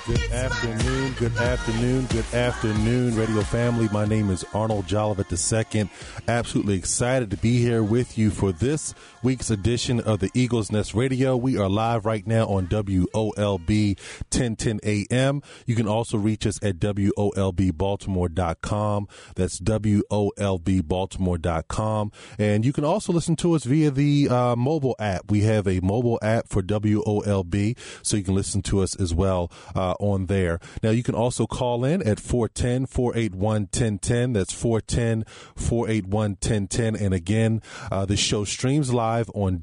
Good afternoon, radio family. My name is Arnold Jolivet II. Absolutely excited to be here with you for this week's edition of the Eagles Nest Radio. We are live right now on WOLB 1010 AM. You can also reach us at WOLBbaltimore.com. That's WOLBbaltimore.com. And you can also listen to us via the mobile app. We have a mobile app for WOLB, so you can listen to us as well on there. Now, you can also call in at 410-481-1010. That's 410-481-1010. And again, the show streams live on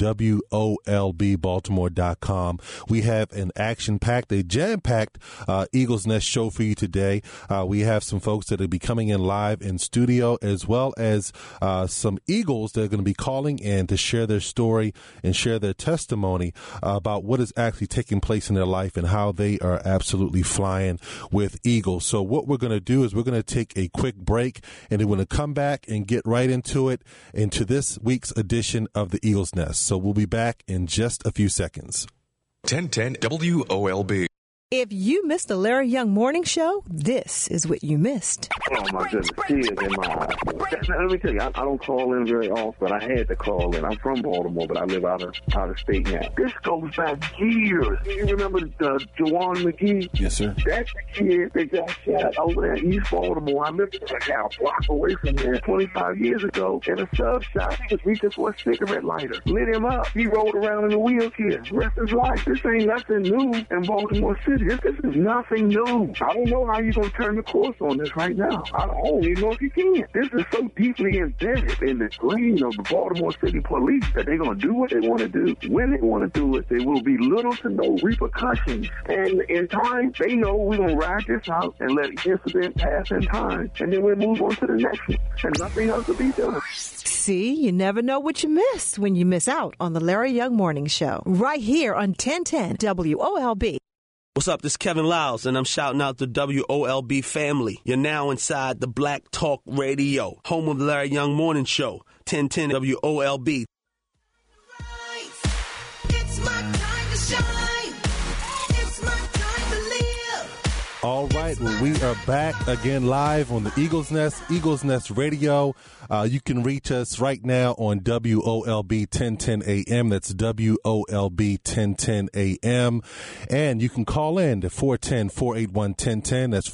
WOLBbaltimore.com. We have an action-packed, a jam-packed Eagles Nest show for you today. We have some folks that will be coming in live in studio, as well as some Eagles that are going to be calling in to share their story and share their testimony about what is actually taking place in their life and how they are absolutely flying with Eagles. So what we're going to do is we're going to take a quick break, and then we're going to come back and get right into this week's edition of the Eagles Nest. So we'll be back in just a few seconds. 1010 WOLB. If you missed the Larry Young Morning Show, this is what you missed. Oh, my goodness. Tears in my eyes. Let me tell you, I don't call in very often, but I had to call in. I'm from Baltimore, but I live out of state now. This goes back years. You remember Jawan McGee? Yes, sir. That's the kid that got shot over there in East Baltimore. I lived a block away from there 25 years ago. And a sub shop was reaching for a cigarette lighter. Lit him up. He rolled around in a wheelchair. Rest his life. This ain't nothing new in Baltimore City. This is nothing new. I don't know how you're going to turn the course on this right now. I don't even know if you can. This is so deeply embedded in the brain of the Baltimore City Police that they're going to do what they want to do. When they want to do it, there will be little to no repercussions. And in time, they know we're going to ride this out and let the incident pass in time. And then we'll move on to the next one. And nothing else will be done. See, you never know what you miss when you miss out on the Larry Young Morning Show. Right here on 1010 WOLB. What's up? This is Kevin Lyles, and I'm shouting out the WOLB family. You're now inside the Black Talk Radio, home of the Larry Young Morning Show, 1010 WOLB. It's my time to shine. It's my time to live. All right, well, we are back again live on the Eagles Nest Radio. You can reach us right now on WOLB 1010 AM. That's WOLB 1010 AM. And you can call in to 410-481-1010. That's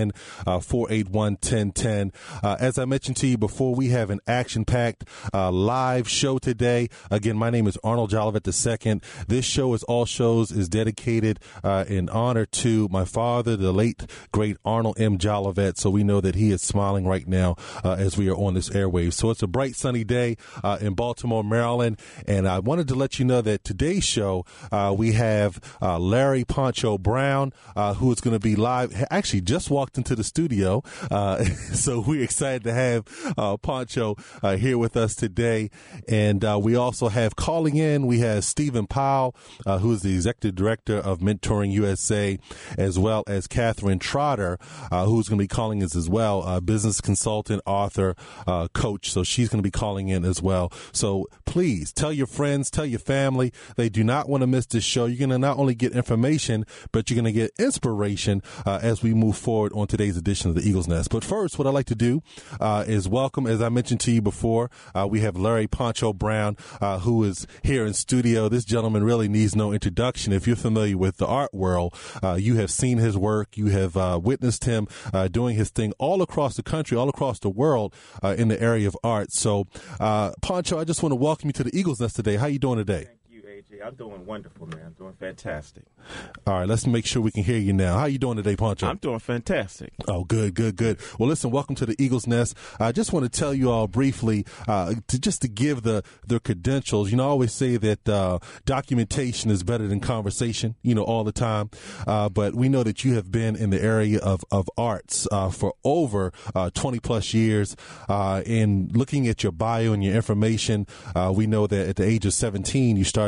410-481-1010. As I mentioned to you before, we have an action-packed live show today. Again, my name is Arnold Jolivet II. This show, as all shows, is dedicated in honor to my father, the late, great Arnold M. Jolivet. So we know that he is smiling right now as we are on this airwaves. So it's a bright, sunny day in Baltimore, Maryland. And I wanted to let you know that today's show, we have Larry Poncho Brown, who is going to be live. Actually, just walked into the studio. So we're excited to have Poncho here with us today. And we also have calling in, we have Stephen Powell, who is the executive director of Mentoring USA, as well as Catherine Trotter, who's going to be calling us as well, business consultant, author, coach. So she's going to be calling in as well. So please tell your friends, tell your family. They do not want to miss this show. You're going to not only get information, but you're going to get inspiration as we move forward on today's edition of the Eagles Nest. But first, what I'd like to do is welcome, as I mentioned to you before, we have Larry Poncho Brown, who is here in studio. This gentleman really needs no introduction. If you're familiar with the art world, you have seen his work. You have witnessed him doing his thing all across the country, all across the world in the area of art. So, Poncho, I just want to welcome you to the Eagles Nest today. How you doing today? Thank you, AJ. I'm doing wonderful, man. I'm doing fantastic. All right, let's make sure we can hear you now. How you doing today, Poncho? I'm doing fantastic. Oh, good. Well, listen, welcome to the Eagles Nest. I just want to tell you all briefly, to give the credentials. You know, I always say that documentation is better than conversation, all the time. But we know that you have been in the area of arts for over 20 plus years. In looking at your bio and your information, we know that at the age of 17, you started your own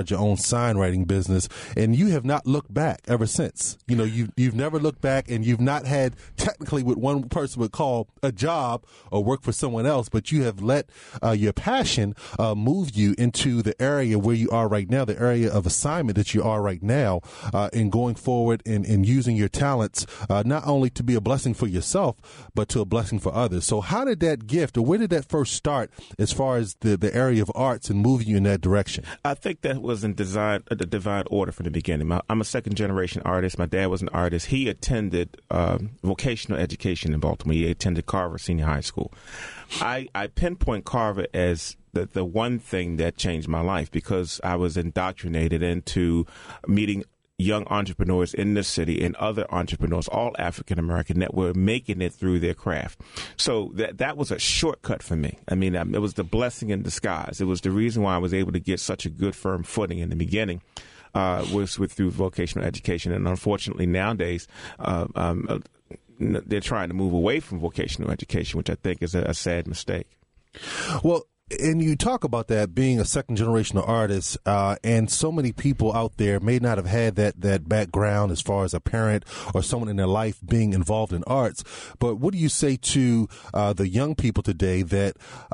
sign writing business, and you have not looked back ever since. You know, you've never looked back, and you've not had technically what one person would call a job or work for someone else, but you have let your passion move you into the area where you are right now, the area of assignment that you are right now, in going forward and using your talents not only to be a blessing for yourself, but to a blessing for others. So how did that gift, or where did that first start as far as the area of arts and moving you in that direction? I think that was in the divine order from the beginning. I'm a second-generation artist. My dad was an artist. He attended vocational education in Baltimore. He attended Carver Senior High School. I pinpoint Carver as the one thing that changed my life, because I was indoctrinated into meeting young entrepreneurs in the city and other entrepreneurs, all African American, that were making it through their craft. So that was a shortcut for me. I mean, it was the blessing in disguise. It was the reason why I was able to get such a good, firm footing in the beginning. Was through vocational education, and unfortunately nowadays they're trying to move away from vocational education, which I think is a sad mistake. Well, and you talk about that being a second generational artist, and so many people out there may not have had that background as far as a parent or someone in their life being involved in arts. But what do you say to the young people today that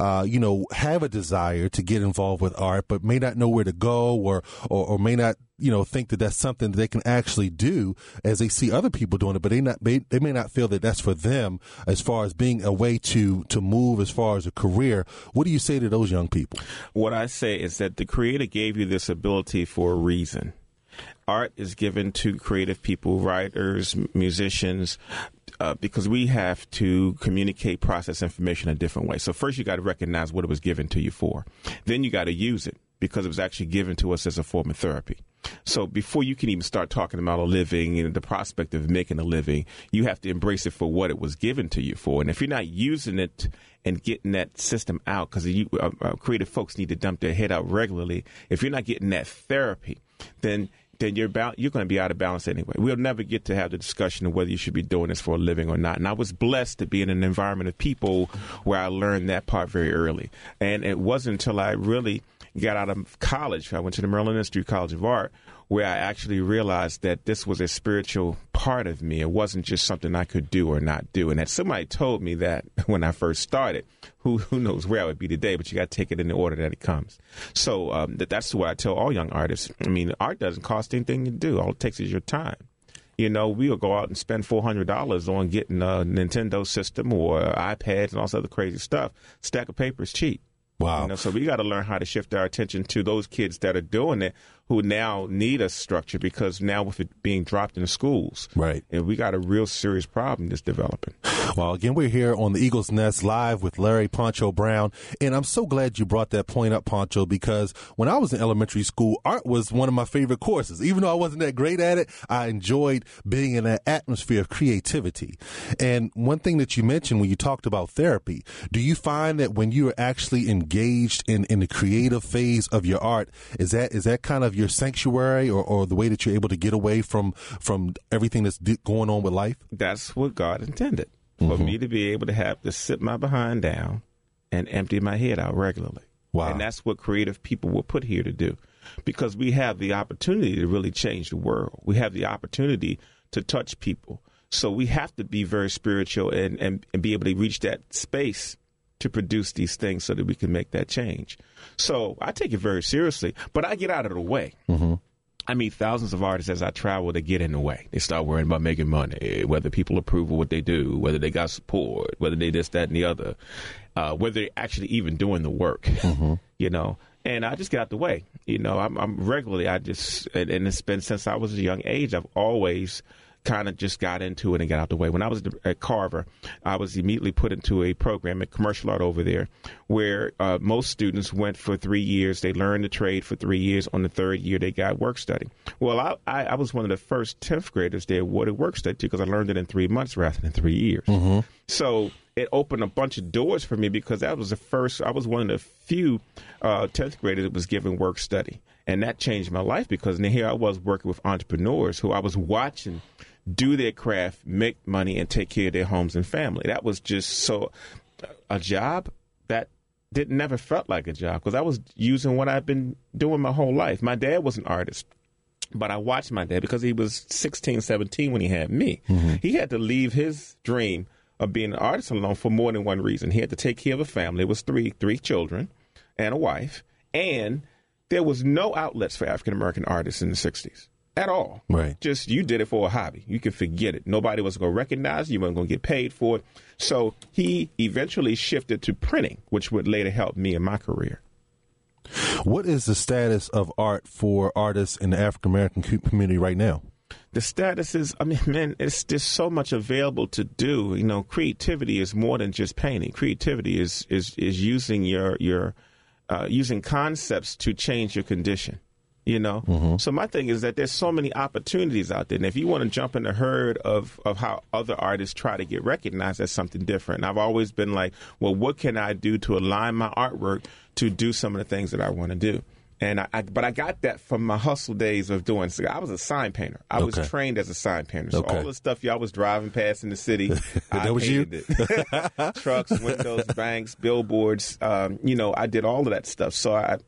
have a desire to get involved with art, but may not know where to go, or may not think that that's something that they can actually do as they see other people doing it, but they may not feel that that's for them as far as being a way to move as far as a career? What do you say to those young people? What I say is that the Creator gave you this ability for a reason. Art is given to creative people, writers, musicians, because we have to communicate, process information a different way. So first you got to recognize what it was given to you for. Then you got to use it, because it was actually given to us as a form of therapy. So before you can even start talking about a living and the prospect of making a living, you have to embrace it for what it was given to you for. And if you're not using it and getting that system out, because creative folks need to dump their head out regularly, if you're not getting that therapy, then you're going to be out of balance anyway. We'll never get to have the discussion of whether you should be doing this for a living or not. And I was blessed to be in an environment of people where I learned that part very early. And it wasn't until I really got out of college, I went to the Maryland Institute College of Art, where I actually realized that this was a spiritual part of me. It wasn't just something I could do or not do. And that somebody told me that when I first started, who knows where I would be today, but you got to take it in the order that it comes. So that's what I tell all young artists. I mean, art doesn't cost anything to do. All it takes is your time. We'll go out and spend $400 on getting a Nintendo system or iPads and all this other crazy stuff. Stack of paper is cheap. Wow. So we got to learn how to shift our attention to those kids that are doing it, who now need a structure, because now with it being dropped in the schools, right, and we got a real serious problem that's developing. Well, again, we're here on the Eagles Nest live with Larry Poncho Brown, and I'm so glad you brought that point up, Poncho, because when I was in elementary school, art was one of my favorite courses. Even though I wasn't that great at it, I enjoyed being in that atmosphere of creativity. And one thing that you mentioned when you talked about therapy, do you find that when you are actually engaged in the creative phase of your art, is that kind of your sanctuary, or the way that you're able to get away from everything that's going on with life? That's what God intended, for me to be able to have to sit my behind down and empty my head out regularly. Wow. And that's what creative people were put here to do, because we have the opportunity to really change the world. We have the opportunity to touch people. So we have to be very spiritual and be able to reach that space to produce these things so that we can make that change. So I take it very seriously, but I get out of the way. I meet thousands of artists as I travel that get in the way. They start worrying about making money, whether people approve of what they do, whether they got support, whether they this, that, and the other, whether they're actually even doing the work, And I just get out the way. I'm regularly, and it's been since I was a young age, I've always kind of just got into it and got out the way. When I was at Carver, I was immediately put into a program at commercial art over there, where most students went for 3 years. They learned the trade for 3 years. On the third year, they got work study. Well, I was one of the first 10th graders they awarded work study to, because I learned it in 3 months rather than 3 years. So it opened a bunch of doors for me, because I was one of the few 10th graders that was given work study. And that changed my life, because then here I was working with entrepreneurs who I was watching do their craft, make money, and take care of their homes and family. That was just so a job that never felt like a job because I was using what I've been doing my whole life. My dad was an artist, but I watched my dad because he was 16, 17 when he had me. He had to leave his dream of being an artist alone for more than one reason. He had to take care of a family. It was three children and a wife, and there was no outlets for African-American artists in the 60s. At all. Right. Just you did it for a hobby. You can forget it. Nobody was going to recognize you. You weren't going to get paid for it. So he eventually shifted to printing, which would later help me in my career. What is the status of art for artists in the African American community right now? The status is, I mean, man, it's just so much available to do. You know, creativity is more than just painting. Creativity is using using concepts to change your condition. You know, so my thing is that there's so many opportunities out there. And if you want to jump in the herd of how other artists try to get recognized, that's something different. And I've always been like, well, what can I do to align my artwork to do some of the things that I want to do? And but I got that from my hustle days of doing. So I was a sign painter. I was trained as a sign painter. So all the stuff y'all was driving past in the city, I painted it. Trucks, windows, banks, billboards. I did all of that stuff. So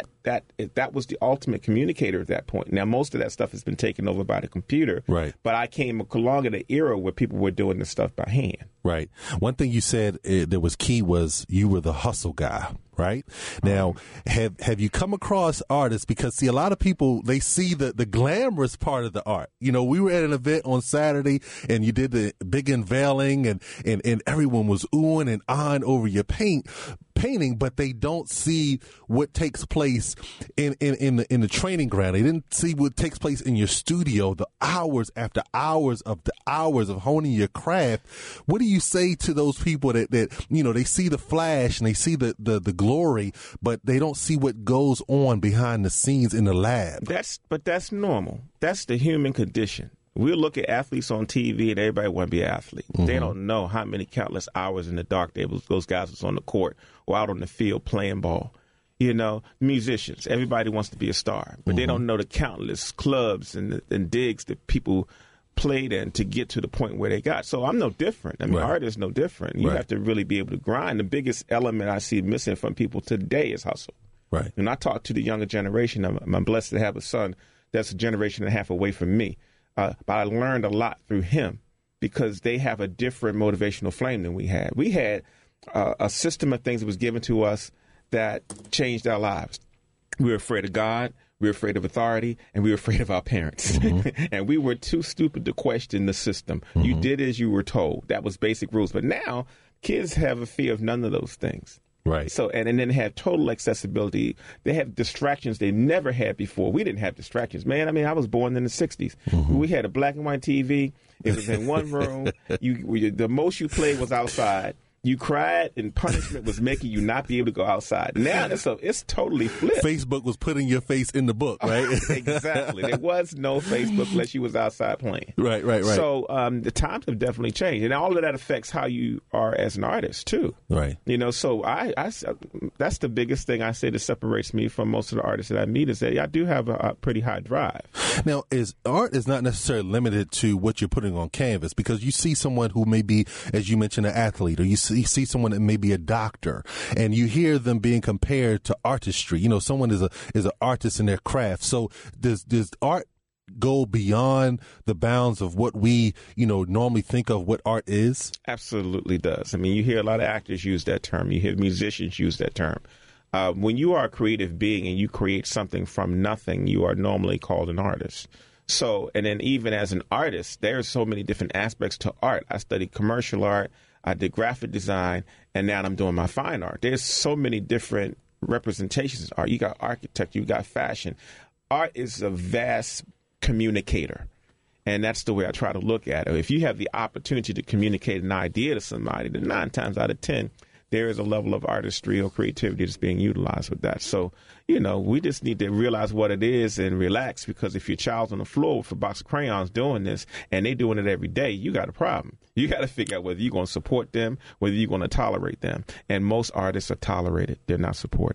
that was the ultimate communicator at that point. Now most of that stuff has been taken over by the computer. Right. But I came along in an era where people were doing this stuff by hand. Right. One thing you said that was key was you were the hustle guy. Right now, have you come across artists? Because see, a lot of people, they see the glamorous part of the art. You know, we were at an event on Saturday and you did the big unveiling and everyone was oohing and ahhing over your painting, but they don't see what takes place in the training ground. They didn't see what takes place in your studio, the hours after hours of honing your craft. What do you say to those people that you know, they see the flash and they see the glory, but they don't see what goes on behind the scenes in the lab? That's normal. That's the human condition. We'll look at athletes on TV and everybody want to be an athlete. They don't know how many countless hours in the dark those guys was on the court or out on the field playing ball. You know, musicians, everybody wants to be a star, but they don't know the countless clubs and digs that people played in to get to the point where they got. So I'm no different. I mean, art is no different. You have to really be able to grind. The biggest element I see missing from people today is hustle. Right. When I talk to the younger generation, I'm blessed to have a son that's a generation and a half away from me. But I learned a lot through him because they have a different motivational flame than we had. We had a system of things that was given to us that changed our lives. We were afraid of God, we were afraid of authority, and we were afraid of our parents. And we were too stupid to question the system. You did as you were told. That was basic rules. But now kids have a fear of none of those things. Right. So and then have total accessibility. They have distractions they never had before. We didn't have distractions, man. I mean, I was born in the 60s. We had a black and white TV. It was in one room. The most you played was outside. You cried, and punishment was making you not be able to go outside. Now it's totally flipped. Facebook was putting your face in the book, right? Exactly. There was no Facebook unless you was outside playing. Right. So the times have definitely changed, and all of that affects how you are as an artist too. Right. You know, so I that's the biggest thing I say that separates me from most of the artists that I meet is that I do have a pretty high drive. Now, art is not necessarily limited to what you're putting on canvas, because you see someone who may be, as you mentioned, an athlete, or you see someone that may be a doctor, and you hear them being compared to artistry. You know, someone is an artist in their craft. So does art go beyond the bounds of what we, you know, normally think of what art is? Absolutely does. I mean, you hear a lot of actors use that term. You hear musicians use that term. When you are a creative being and you create something from nothing, you are normally called an artist. So, and then even as an artist, there's so many different aspects to art. I studied commercial art, I did graphic design, and now I'm doing my fine art. There's so many different representations of art. You got architecture, you got fashion. Art is a vast communicator. And that's the way I try to look at it. If you have the opportunity to communicate an idea to somebody, then 9 times out of 10, there is a level of artistry or creativity that's being utilized with that. So, you know, we just need to realize what it is and relax, because if your child's on the floor with a box of crayons doing this and they're doing it every day, you got a problem. You got to figure out whether you're going to support them, whether you're going to tolerate them. And most artists are tolerated. They're not supported.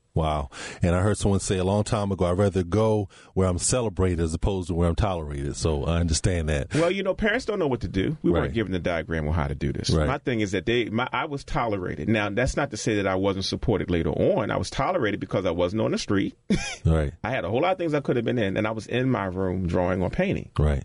Wow. And I heard someone say a long time ago, I'd rather go where I'm celebrated as opposed to where I'm tolerated. So I understand that. Well, parents don't know what to do. We Right. weren't given the diagram on how to do this. Right. My thing is that I was tolerated. Now, that's not to say that I wasn't supported later on. I was tolerated because I wasn't on the street. Right. I had a whole lot of things I could have been in, and I was in my room drawing or painting. Right.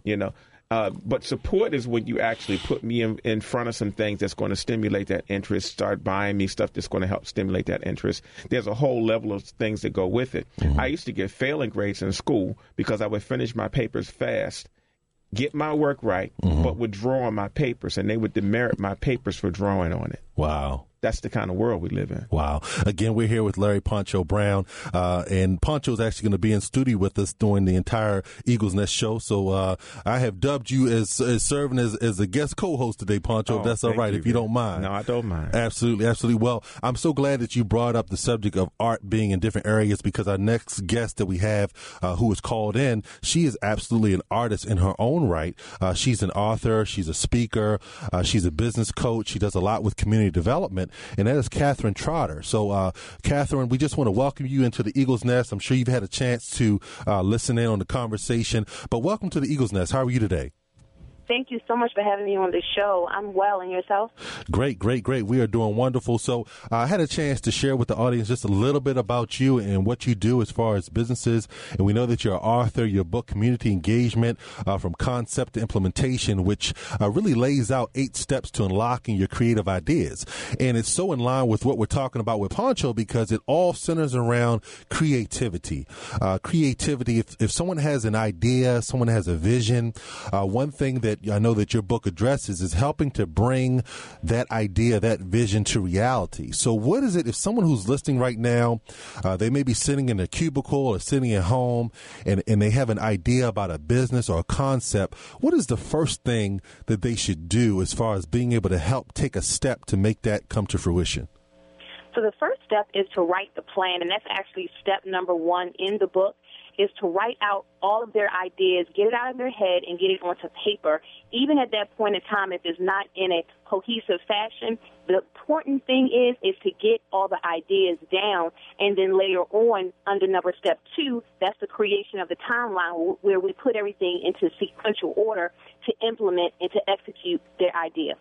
But support is when you actually put me in front of some things that's going to stimulate that interest, start buying me stuff that's going to help stimulate that interest. There's a whole level of things that go with it. Mm-hmm. I used to get failing grades in school because I would finish my papers fast, get my work right, but would draw on my papers, and they would demerit my papers for drawing on it. Wow. That's the kind of world we live in. Wow. Again, we're here with Larry Poncho Brown, and Poncho's actually going to be in studio with us during the entire Eagles Nest show. So I have dubbed you as serving as a guest co-host today, Poncho, if that's all right, if you don't mind. No, I don't mind. Absolutely, absolutely. Well, I'm so glad that you brought up the subject of art being in different areas, because our next guest that we have who is called in, she is absolutely an artist in her own right. She's an author. She's a speaker. She's a business coach. She does a lot with community development. And that is Catherine Trotter. So, Catherine, we just want to welcome you into the Eagles Nest. I'm sure you've had a chance to listen in on the conversation. But welcome to the Eagles Nest. How are you today? Thank you so much for having me on the show. I'm well, and yourself? Great, great, great. We are doing wonderful. So I had a chance to share with the audience just a little bit about you and what you do as far as businesses. And we know that you're an author. Your book, Community Engagement, from Concept to Implementation, which really lays out 8 steps to unlocking your creative ideas. And it's so in line with what we're talking about with Poncho, because it all centers around creativity. Creativity, if someone has an idea, someone has a vision, one thing that I know that your book addresses is helping to bring that idea, that vision to reality. So what is it, if someone who's listening right now, they may be sitting in a cubicle or sitting at home and they have an idea about a business or a concept, what is the first thing that they should do as far as being able to help take a step to make that come to fruition? So the first step is to write the plan, and that's actually step number 1 in the book, is to write out all of their ideas, get it out of their head, and get it onto paper. Even at that point in time, if it's not in a cohesive fashion, the important thing is to get all the ideas down, and then later on, under step 2, that's the creation of the timeline, where we put everything into sequential order to implement and to execute their idea.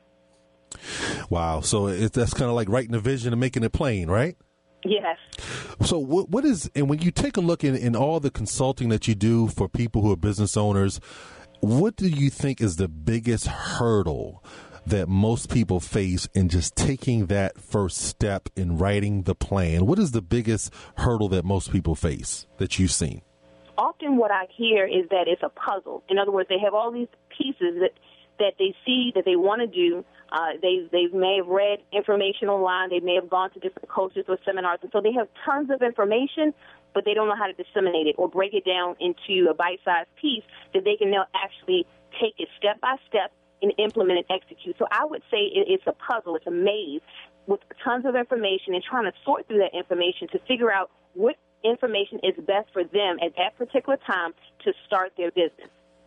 Wow. So that's kind of like writing a vision and making it plain, right? Yes. So what is, and when you take a look in all the consulting that you do for people who are business owners, what do you think is the biggest hurdle that most people face in just taking that first step in writing the plan? What is the biggest hurdle that most people face that you've seen? Often what I hear is that it's a puzzle. In other words, they have all these pieces that they see that they want to do. They may have read information online. They may have gone to different coaches or seminars. And so they have tons of information, but they don't know how to disseminate it or break it down into a bite-sized piece that they can now actually take it step by step and implement and execute. So I would say it's a puzzle. It's a maze with tons of information, and trying to sort through that information to figure out what information is best for them at that particular time to start their business.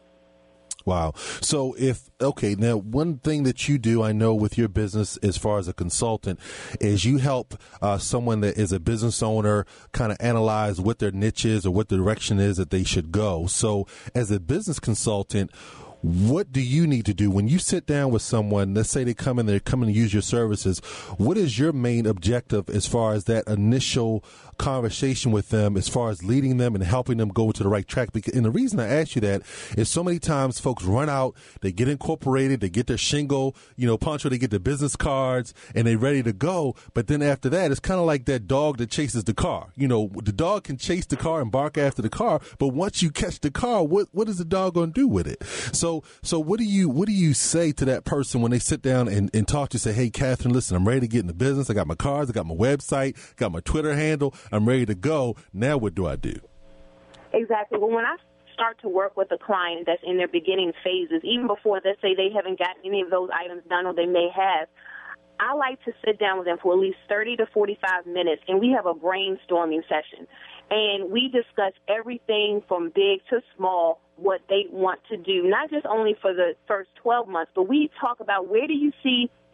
Wow. So now one thing that you do, I know with your business as far as a consultant, is you help someone that is a business owner kind of analyze what their niche is or what the direction is that they should go. So as a business consultant, what do you need to do when you sit down with someone? Let's say they're coming to use your services. What is your main objective as far as that initial conversation with them, as far as leading them and helping them go to the right track? And the reason I ask you that is so many times folks run out, they get incorporated, they get their shingle, Poncho, they get the business cards, and they're ready to go. But then after that, it's kind of like that dog that chases the car. The dog can chase the car and bark after the car, but once you catch the car, what is the dog going to do with it? So what do you say to that person when they sit down and talk to you, say, hey, Catherine, listen, I'm ready to get in the business. I got my cards, I got my website, got my Twitter handle. I'm ready to go. Now what do I do? Exactly. Well, when I start to work with a client that's in their beginning phases, even before, let's say, they haven't gotten any of those items done or they may have, I like to sit down with them for at least 30 to 45 minutes, and we have a brainstorming session. And we discuss everything from big to small, what they want to do, not just only for the first 12 months, but we talk about where do you see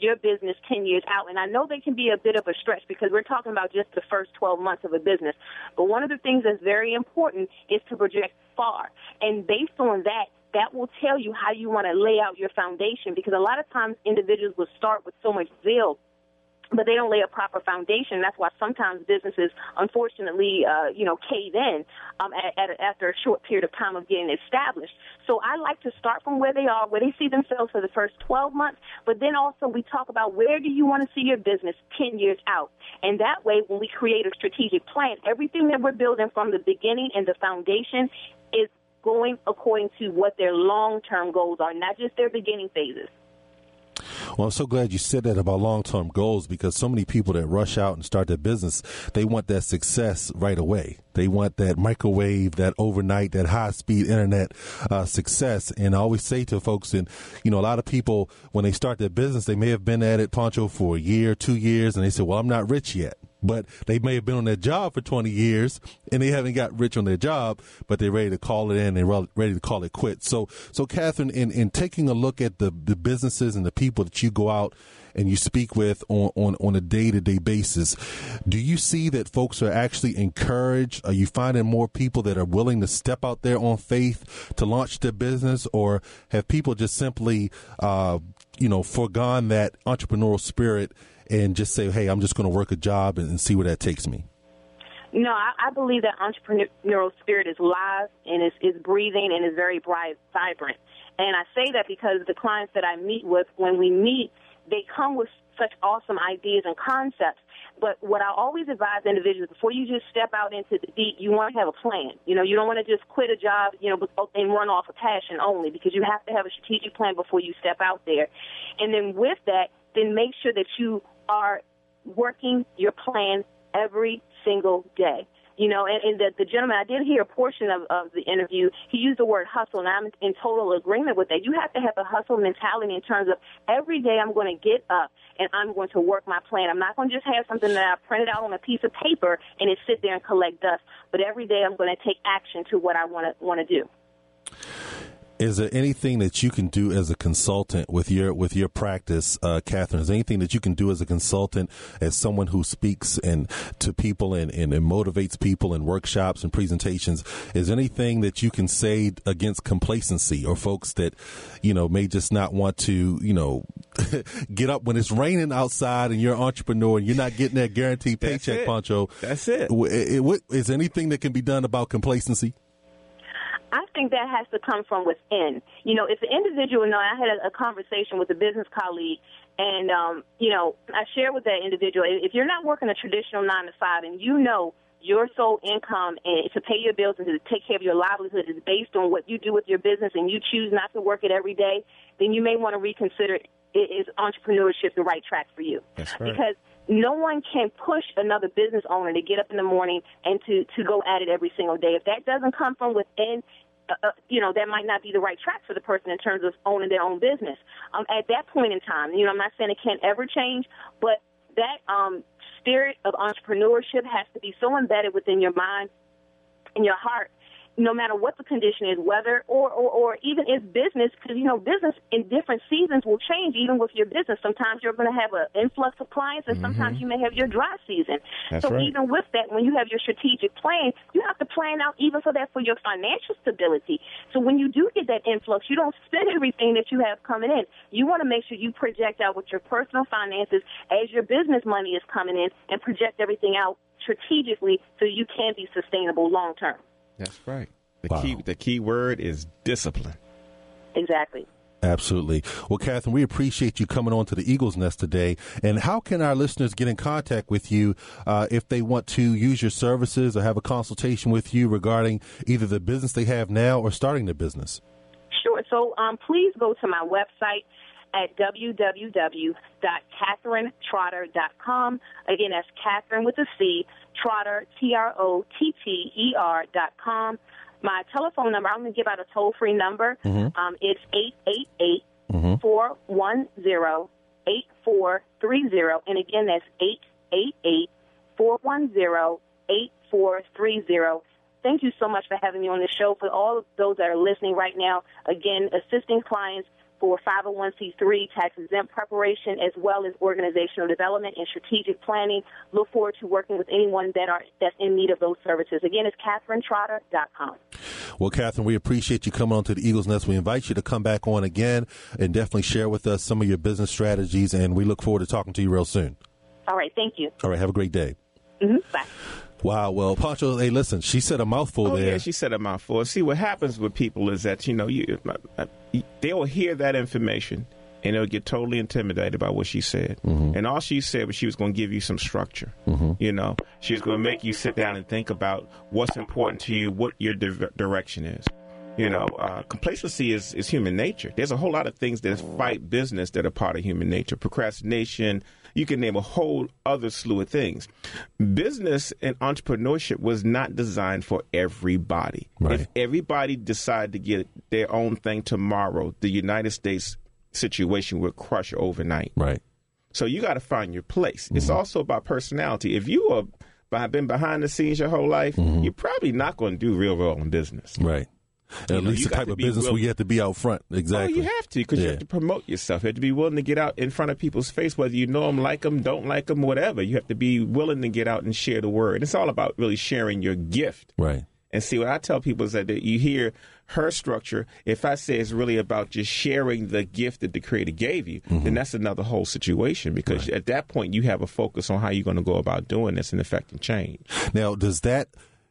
your business 10 years out. And I know they can be a bit of a stretch because we're talking about just the first 12 months of a business. But one of the things that's very important is to project far. And based on that, that will tell you how you want to lay out your foundation, because a lot of times individuals will start with so much zeal, but they don't lay a proper foundation. That's why sometimes businesses, unfortunately, cave in after a short period of time of getting established. So I like to start from where they are, where they see themselves for the first 12 months, but then also we talk about where do you want to see your business 10 years out. And that way, when we create a strategic plan, everything that we're building from the beginning and the foundation is going according to what their long-term goals are, not just their beginning phases. Well, I'm so glad you said that about long-term goals, because so many people that rush out and start their business, they want that success right away. They want that microwave, that overnight, that high-speed internet success. And I always say to folks, and, a lot of people, when they start their business, they may have been at it, Pancho, for a year, 2 years, and they say, well, I'm not rich yet. But they may have been on their job for 20 years and they haven't got rich on their job, but they're ready to call it in and ready to call it quits. So Catherine, in taking a look at the businesses and the people that you go out and you speak with on a day-to-day basis, do you see that folks are actually encouraged? Are you finding more people that are willing to step out there on faith to launch their business, or have people just simply, foregone that entrepreneurial spirit and just say, hey, I'm just going to work a job and see where that takes me? No, I believe that entrepreneurial spirit is live and is breathing and is very bright, vibrant. And I say that because the clients that I meet with, when we meet, they come with such awesome ideas and concepts. But what I always advise individuals, before you just step out into the deep, you want to have a plan. You don't want to just quit a job, and run off of passion only, because you have to have a strategic plan before you step out there. And then with that, then make sure that you are working your plan every single day. And the gentleman, I did hear a portion of the interview, he used the word hustle, and I'm in total agreement with that. You have to have a hustle mentality in terms of every day I'm going to get up and I'm going to work my plan. I'm not going to just have something that I printed out on a piece of paper and it sit there and collect dust, but every day I'm going to take action to what I want to do. Is there anything that you can do as a consultant with your practice, Catherine? Is there anything that you can do as a consultant, as someone who speaks to people and motivates people in workshops and presentations? Is there anything that you can say against complacency, or folks that, may just not want to, get up when it's raining outside and you're an entrepreneur and you're not getting that guaranteed paycheck, Pancho? That's it. Is there anything that can be done about complacency? I think that has to come from within. If the individual, I had a conversation with a business colleague, and, I shared with that individual, if you're not working a traditional 9-to-5 and your sole income and to pay your bills and to take care of your livelihood is based on what you do with your business, and you choose not to work it every day, then you may want to reconsider, is entrepreneurship the right track for you? That's right. Because no one can push another business owner to get up in the morning and to go at it every single day. If that doesn't come from within, that might not be the right track for the person in terms of owning their own business. At that point in time, I'm not saying it can't ever change, but that spirit of entrepreneurship has to be so embedded within your mind and your heart, no matter what the condition is, whether or even if business, because, business in different seasons will change, even with your business. Sometimes you're going to have an influx of clients, and sometimes you may have your dry season. That's so right. Even with that, when you have your strategic plan, you have to plan out even for that, for your financial stability. So when you do get that influx, you don't spend everything that you have coming in. You want to make sure you project out with your personal finances as your business money is coming in, and project everything out strategically so you can be sustainable long term. That's right. Wow. The key word is discipline. Exactly. Absolutely. Well, Catherine, we appreciate you coming on to the Eagle's Nest today. And how can our listeners get in contact with you if they want to use your services or have a consultation with you regarding either the business they have now or starting their business? Sure. So please go to my website at www.CatherineTrotter.com. Again, that's Catherine with a C, Trotter, TROTTER.com. My telephone number, I'm going to give out a toll-free number. It's 888-410-8430. And again, that's 888-410-8430. Thank you so much for having me on the show. For all of those that are listening right now, again, assisting clients for 501c3 tax-exempt preparation, as well as organizational development and strategic planning. Look forward to working with anyone that's in need of those services. Again, it's CatherineTrotter.com. Well, Catherine, we appreciate you coming on to the Eagles Nest. We invite you to come back on again and definitely share with us some of your business strategies, and we look forward to talking to you real soon. All right. Thank you. All right. Have a great day. Bye. Wow. Well, Pancho, hey, listen, she said a mouthful there. Yeah, she said a mouthful. See, what happens with people is that, they'll hear that information and they'll get totally intimidated by what she said. And all she said was she was going to give you some structure. She was going to make you sit down and think about what's important to you, what your direction is. Complacency is human nature. There's a whole lot of things that fight business that are part of human nature. Procrastination, you can name a whole other slew of things. Business and entrepreneurship was not designed for everybody. Right. If everybody decided to get their own thing tomorrow, the United States situation would crush overnight. Right. So you got to find your place. It's also about personality. If you have been behind the scenes your whole life, you're probably not going to do real well in business. Right. And at least the type of business where you have to be out front. Exactly. Oh, you have to, because you have to promote yourself. You have to be willing to get out in front of people's face, whether you know them, like them, don't like them, whatever. You have to be willing to get out and share the word. It's all about really sharing your gift. Right. And see, what I tell people is that you hear her structure. If I say it's really about just sharing the gift that the Creator gave you, then that's another whole situation, because at that point you have a focus on how you're going to go about doing this and affecting change. Now, does that,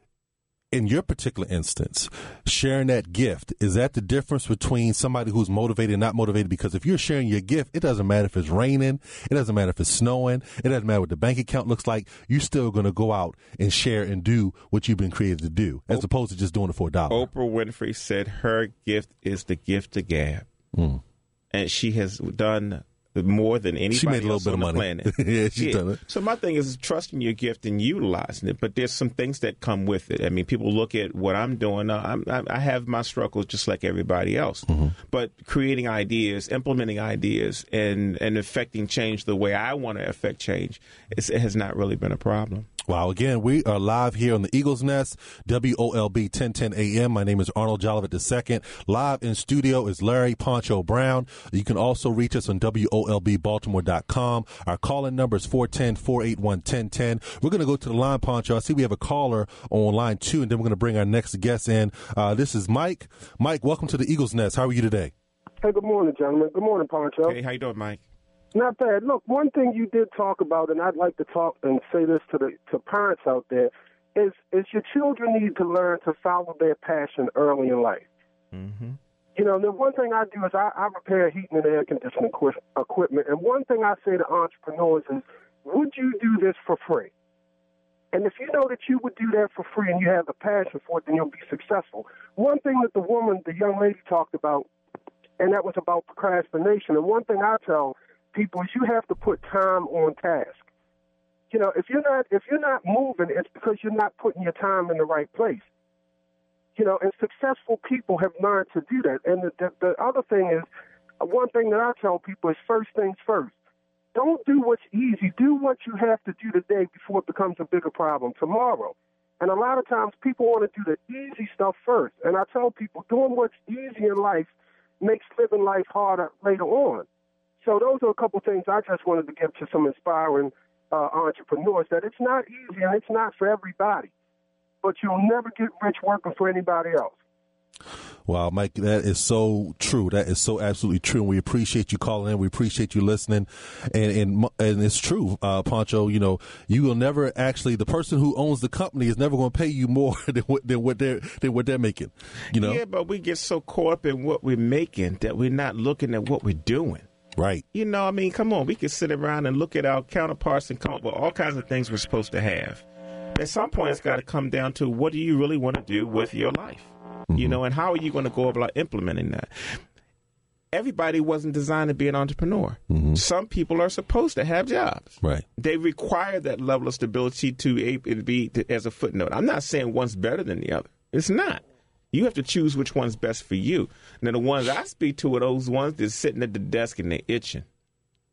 in your particular instance, sharing that gift, is that the difference between somebody who's motivated and not motivated? Because if you're sharing your gift, it doesn't matter if it's raining, it doesn't matter if it's snowing, it doesn't matter what the bank account looks like, you're still going to go out and share and do what you've been created to do, as opposed to just doing it for $1. Oprah Winfrey said her gift is the gift of gab. And she has done more than anybody she made a little else bit on of the money. planet. Yeah, she's done it. So my thing is trusting your gift and utilizing it, but there's some things that come with it. I mean, people look at what I'm doing. I have my struggles just like everybody else, but creating ideas, implementing ideas, and affecting change the way I want to affect change, it has not really been a problem. Wow. Again, we are live here on the Eagles Nest, WOLB 1010 AM. My name is Arnold Jolivet II. Live in studio is Larry Pancho Brown. You can also reach us on WOLBbaltimore.com. Our call-in number is 410-481-1010. We're going to go to the line, Pancho. I see we have a caller on line 2, and then we're going to bring our next guest in. This is Mike. Mike, welcome to the Eagles Nest. How are you today? Hey, good morning, gentlemen. Good morning, Pancho. Hey, how you doing, Mike? Not bad. Look, one thing you did talk about, and I'd like to talk and say this to parents out there, is your children need to learn to follow their passion early in life. The one thing I do is I repair heating and air conditioning equipment, and one thing I say to entrepreneurs is, would you do this for free? And if you know that you would do that for free and you have the passion for it, then you'll be successful. One thing that the young lady talked about, and that was about procrastination, and one thing I tell people is you have to put time on task. If you're not moving, it's because you're not putting your time in the right place. And successful people have learned to do that. And the other thing is, one thing that I tell people is first things first. Don't do what's easy. Do what you have to do today before it becomes a bigger problem tomorrow. And a lot of times people want to do the easy stuff first. And I tell people doing what's easy in life makes living life harder later on. So those are a couple of things I just wanted to give to some inspiring entrepreneurs, that it's not easy and it's not for everybody, but you'll never get rich working for anybody else. Wow, Mike, that is so true. That is so absolutely true. And we appreciate you calling in. We appreciate you listening. And it's true, Pancho, you will never actually, the person who owns the company is never going to pay you more than what they're making, Yeah, but we get so caught up in what we're making that we're not looking at what we're doing. Right. Come on. We can sit around and look at our counterparts and come up with all kinds of things we're supposed to have. At some point, it's got to come down to, what do you really want to do with your life? And how are you going to go about implementing that? Everybody wasn't designed to be an entrepreneur. Some people are supposed to have jobs. Right. They require that level of stability to be as a footnote. I'm not saying one's better than the other. It's not. You have to choose which one's best for you. Now, the ones I speak to are those ones that's sitting at the desk and they're itching.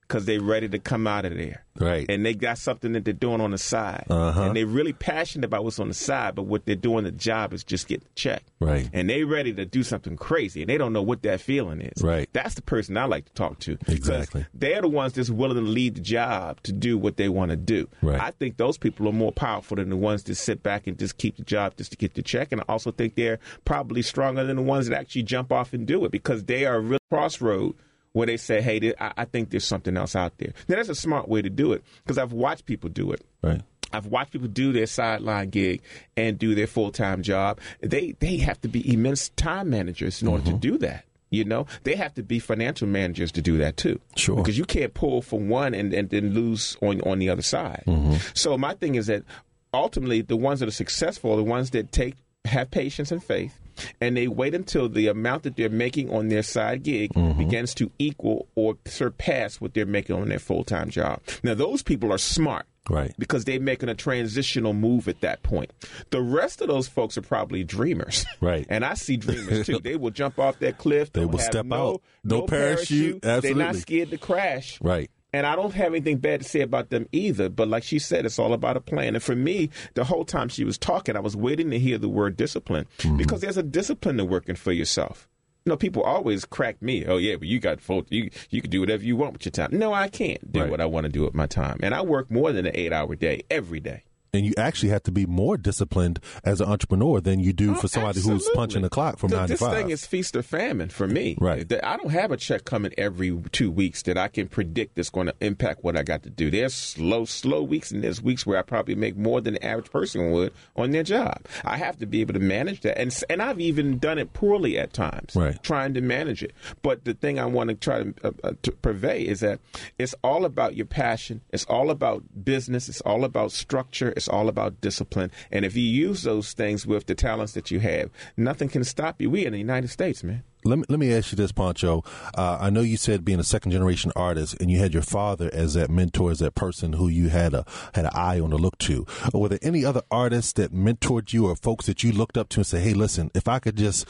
because they're ready to come out of there. Right. And they got something that they're doing on the side. Uh-huh. And they're really passionate about what's on the side, but what they're doing, the job is just get the check. Right. And they're ready to do something crazy, and they don't know what that feeling is. Right. That's the person I like to talk to. Exactly. They're the ones that's willing to leave the job to do what they want to do. Right. I think those people are more powerful than the ones that sit back and just keep the job just to get the check. And I also think they're probably stronger than the ones that actually jump off and do it, because they are a real crossroad where they say, hey, I think there's something else out there. Now, that's a smart way to do it, because I've watched people do it. Right. I've watched people do their sideline gig and do their full-time job. They have to be immense time managers in order to do that. You know, they have to be financial managers to do that too. Sure. Because you can't pull from one and then lose on the other side. So my thing is that ultimately the ones that are successful are the ones that have patience and faith, and they wait until the amount that they're making on their side gig begins to equal or surpass what they're making on their full-time job. Now, those people are smart. Right. Because they're making a transitional move at that point. The rest of those folks are probably dreamers. Right. And I see dreamers, too. They will jump off that cliff. They will step out. No parachute. Absolutely. They're not scared to crash. Right. And I don't have anything bad to say about them either. But like she said, it's all about a plan. And for me, the whole time she was talking, I was waiting to hear the word discipline. Because there's a discipline to working for yourself. You know, people always crack me. Oh, yeah, but you got you can do whatever you want with your time. No, I can't do what I want to do with my time. And I work more than an 8-hour day every day. And you actually have to be more disciplined as an entrepreneur than you do for somebody who's punching the clock from 9 to 5. This thing is feast or famine for me. Right. I don't have a check coming every 2 weeks that I can predict that's going to impact what I got to do. There's slow weeks, and there's weeks where I probably make more than the average person would on their job. I have to be able to manage that. And I've even done it poorly at times, trying to manage it. But the thing I want to try to purvey is that it's all about your passion. It's all about business. It's all about structure. It's all about discipline. And if you use those things with the talents that you have, nothing can stop you. We in the United States, man. Let me ask you this, Pancho. I know you said being a second-generation artist, and you had your father as that mentor, as that person who you had an eye on to look to. Were there any other artists that mentored you or folks that you looked up to and say, hey, listen, if I could just,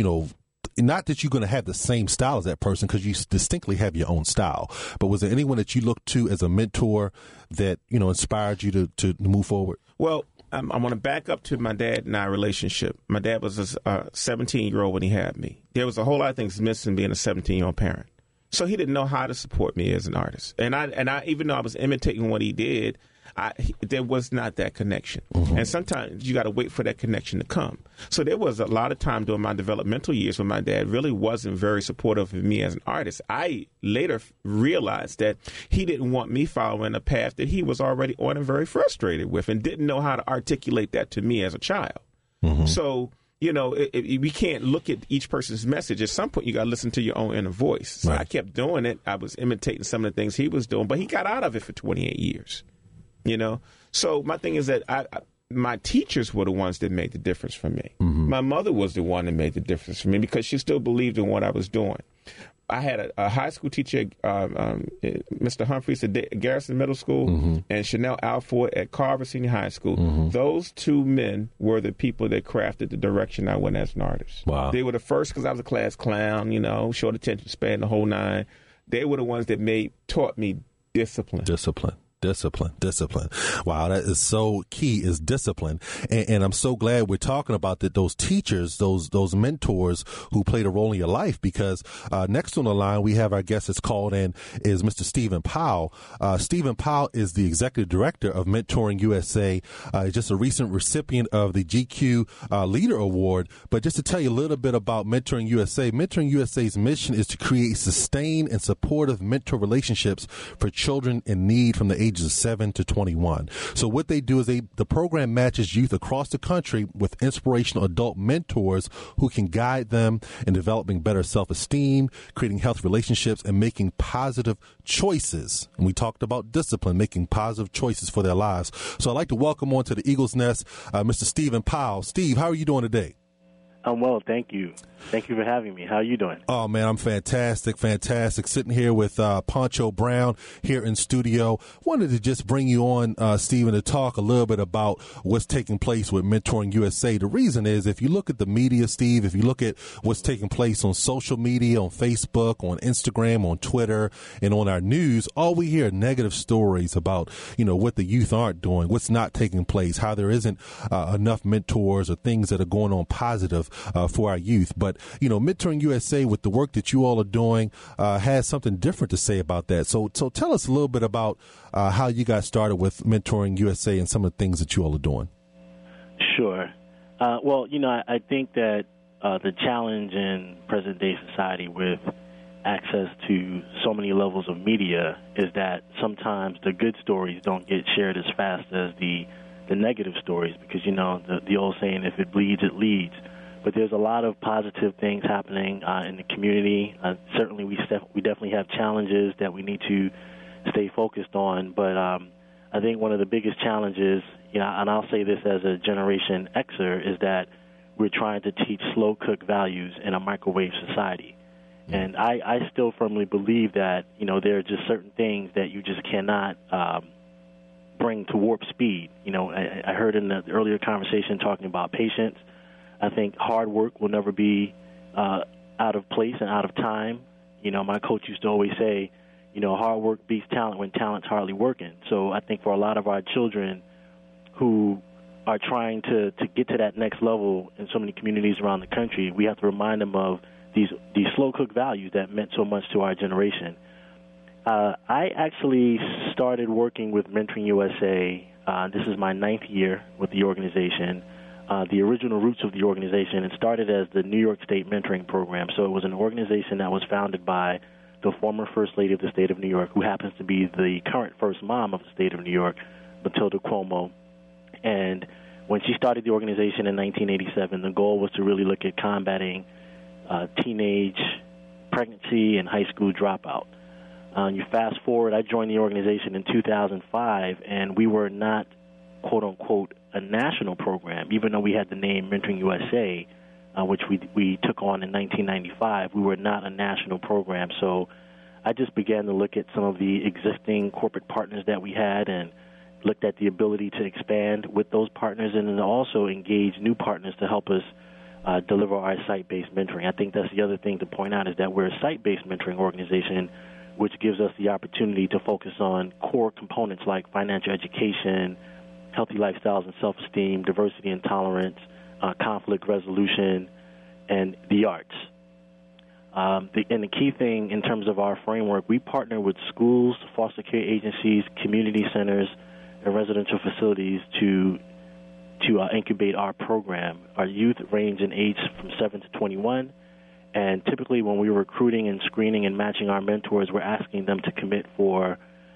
not that you're going to have the same style as that person, because you distinctly have your own style, but was there anyone that you looked to as a mentor that, inspired you to move forward? Well, I want to back up to my dad and I relationship. My dad was a 17-year-old when he had me. There was a whole lot of things missing being a 17-year-old parent. So he didn't know how to support me as an artist. And I even though I was imitating what he did, there was not that connection. And sometimes you got to wait for that connection to come. So there was a lot of time during my developmental years when my dad really wasn't very supportive of me as an artist. I later realized that he didn't want me following a path that he was already on and very frustrated with, and didn't know how to articulate that to me as a child. So, we can't look at each person's message. At some point, you got to listen to your own inner voice. So I kept doing it. I was imitating some of the things he was doing, but he got out of it for 28 years. So my thing is that my teachers were the ones that made the difference for me. My mother was the one that made the difference for me, because she still believed in what I was doing. I had a high school teacher, Mr. Humphreys at Garrison Middle School, and Chanel Alford at Carver Senior High School. Those two men were the people that crafted the direction I went as an artist. Wow. They were the first, because I was a class clown, short attention span, the whole nine. They were the ones that taught me discipline. Discipline. Wow, that is so key, is discipline. And I'm so glad we're talking about that. Those teachers, those mentors who played a role in your life, because next on the line, we have our guest that's called in is Mr. Stephen Powell. Stephen Powell is the executive director of Mentoring USA, just a recent recipient of the GQ Leader Award. But just to tell you a little bit about Mentoring USA's mission is to create sustained and supportive mentor relationships for children in need from the ages of 7 to 21. So what they do is the program matches youth across the country with inspirational adult mentors who can guide them in developing better self-esteem, creating healthy relationships, and making positive choices. And we talked about discipline, making positive choices for their lives. So I'd like to welcome on to the Eagle's Nest, Mr. Stephen Powell. Steve, how are you doing today? I'm well, thank you. Thank you for having me. How are you doing? Oh, man, I'm fantastic. Sitting here with Poncho Brown here in studio. Wanted to just bring you on, Stephen, to talk a little bit about what's taking place with Mentoring USA. The reason is, if you look at the media, Steve, if you look at what's taking place on social media, on Facebook, on Instagram, on Twitter, and on our news, all we hear are negative stories about, what the youth aren't doing, what's not taking place, how there isn't enough mentors or things that are going on positive for our youth. But, Mentoring USA, with the work that you all are doing, has something different to say about that. So tell us a little bit about how you got started with Mentoring USA and some of the things that you all are doing. Sure. Well, I think that the challenge in present-day society with access to so many levels of media is that sometimes the good stories don't get shared as fast as the negative stories, because, the old saying, if it bleeds, it leads. But there's a lot of positive things happening in the community. Certainly, we definitely have challenges that we need to stay focused on. But I think one of the biggest challenges, and I'll say this as a Generation Xer, is that we're trying to teach slow-cook values in a microwave society. And I still firmly believe that, there are just certain things that you just cannot bring to warp speed. I heard in the earlier conversation talking about patience. I think hard work will never be out of place and out of time. My coach used to always say, hard work beats talent when talent's hardly working. So I think for a lot of our children who are trying to get to that next level in so many communities around the country, we have to remind them of these slow-cook values that meant so much to our generation. I actually started working with Mentoring USA. This is my 9th year with the organization. The original roots of the organization, it started as the New York State Mentoring Program. So it was an organization that was founded by the former First Lady of the state of New York, who happens to be the current First Mom of the state of New York, Matilda Cuomo. And when she started the organization in 1987, the goal was to really look at combating teenage pregnancy and high school dropout. You fast forward, I joined the organization in 2005, and we were not, quote-unquote, a national program, even though we had the name Mentoring USA, which we took on in 1995. We were not a national program. So I just began to look at some of the existing corporate partners that we had and looked at the ability to expand with those partners and then also engage new partners to help us deliver our site-based mentoring. I think that's the other thing to point out, is that we're a site-based mentoring organization, which gives us the opportunity to focus on core components like financial education, healthy lifestyles and self-esteem, diversity and tolerance, conflict resolution, and the arts. And the key thing in terms of our framework, we partner with schools, foster care agencies, community centers, and residential facilities to incubate our program. Our youth range in age from 7 to 21, and typically when we're recruiting and screening and matching our mentors, we're asking them to commit for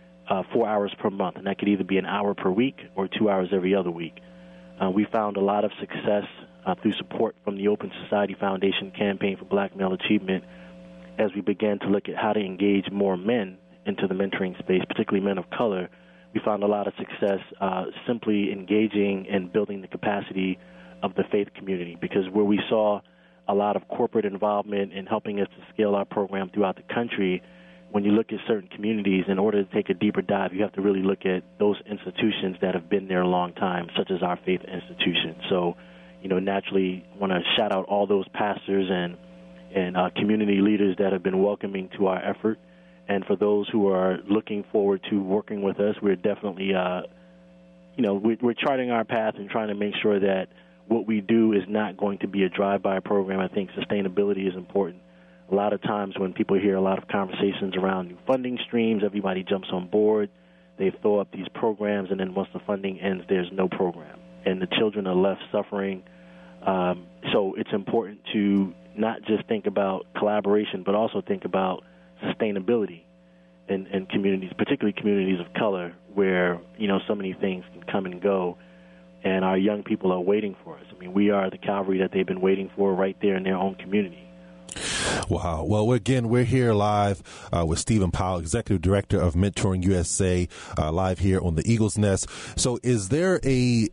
4 hours per month, and that could either be an hour per week or 2 hours every other week. We found a lot of success through support from the Open Society Foundation Campaign for Black Male Achievement as we began to look at how to engage more men into the mentoring space, particularly men of color. We found a lot of success simply engaging and building the capacity of the faith community, because where we saw a lot of corporate involvement in helping us to scale our program throughout the country, when you look at certain communities, in order to take a deeper dive, you have to really look at those institutions that have been there a long time, such as our faith institutions. So, naturally want to shout out all those pastors and community leaders that have been welcoming to our effort. And for those who are looking forward to working with us, we're definitely, we're charting our path and trying to make sure that what we do is not going to be a drive-by program. I think sustainability is important. A lot of times when people hear a lot of conversations around new funding streams, everybody jumps on board. They throw up these programs, and then once the funding ends, there's no program. And the children are left suffering. So it's important to not just think about collaboration, but also think about sustainability in communities, particularly communities of color, where, so many things can come and go, and our young people are waiting for us. I mean, we are the Calvary that they've been waiting for right there in their own community. Wow. Well, again, we're here live with Stephen Powell, Executive Director of Mentoring USA, live here on the Eagle's Nest. So, is there a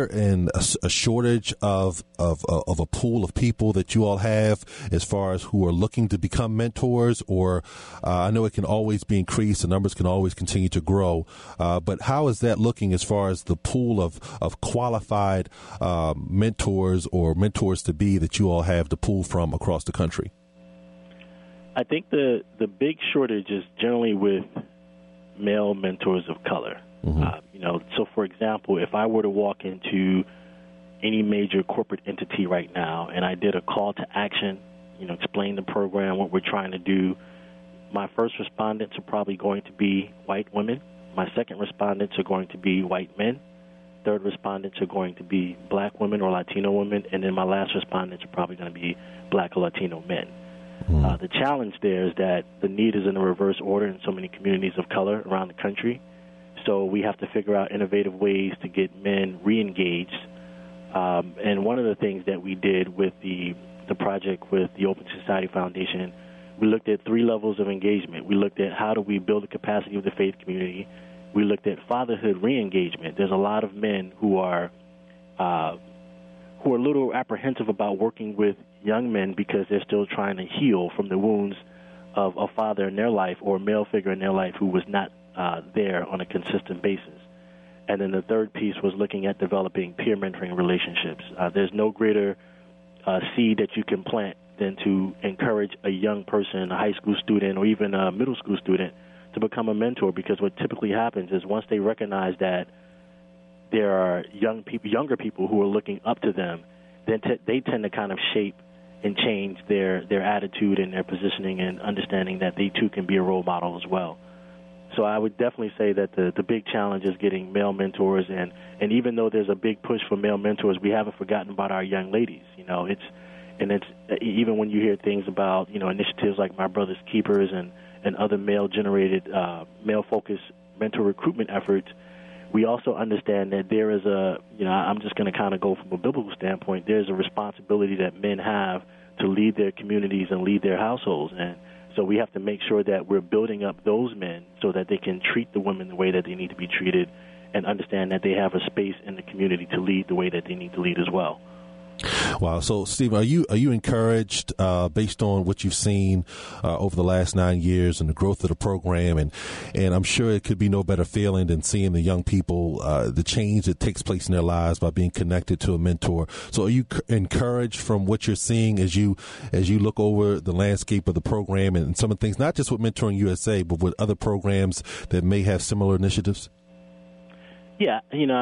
shortage of a pool of people that you all have as far as who are looking to become mentors? Or I know it can always be increased, the numbers can always continue to grow. But how is that looking as far as the pool of qualified mentors or mentors to be that you all have to pull from across the country? I think the big shortage is generally with male mentors of color. So for example, if I were to walk into any major corporate entity right now and I did a call to action, explain the program, what we're trying to do, my first respondents are probably going to be white women. My second respondents are going to be white men. Third respondents are going to be black women or Latino women. And then my last respondents are probably going to be black or Latino men. The challenge there is that the need is in the reverse order in so many communities of color around the country. So we have to figure out innovative ways to get men re-engaged. And one of the things that we did with the project with the Open Society Foundation, we looked at 3 levels of engagement. We looked at how do we build the capacity of the faith community. We looked at fatherhood re-engagement. There's a lot of men who are a little apprehensive about working with young men because they're still trying to heal from the wounds of a father in their life or a male figure in their life who was not there on a consistent basis. And then the third piece was looking at developing peer mentoring relationships. There's no greater seed that you can plant than to encourage a young person, a high school student or even a middle school student to become a mentor, because what typically happens is once they recognize that there are younger people who are looking up to them, then they tend to kind of shape and change their attitude and their positioning and understanding that they too can be a role model as well. So I would definitely say that the big challenge is getting male mentors, and even though there's a big push for male mentors, we haven't forgotten about our young ladies. It's even when you hear things about initiatives like My Brother's Keepers and other male-generated, male-focused mentor recruitment efforts, we also understand that there is I'm just going to kind of go from a biblical standpoint, there's a responsibility that men have to lead their communities and lead their households. And so we have to make sure that we're building up those men so that they can treat the women the way that they need to be treated and understand that they have a space in the community to lead the way that they need to lead as well. Wow. So, Steve, are you encouraged based on what you've seen over the last 9 years and the growth of the program? And I'm sure it could be no better feeling than seeing the young people, the change that takes place in their lives by being connected to a mentor. So are you encouraged from what you're seeing as you look over the landscape of the program and some of the things, not just with Mentoring USA, but with other programs that may have similar initiatives? Yeah,